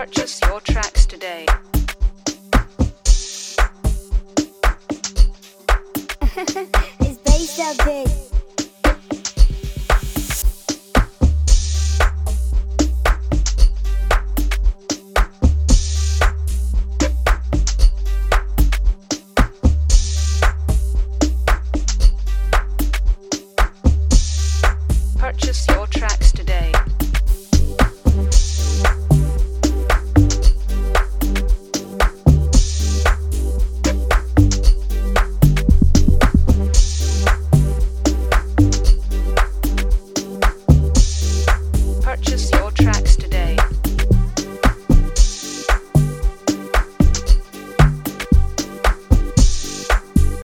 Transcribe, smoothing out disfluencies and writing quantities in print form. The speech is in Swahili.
Purchase your tracks today. It's based up big. Purchase your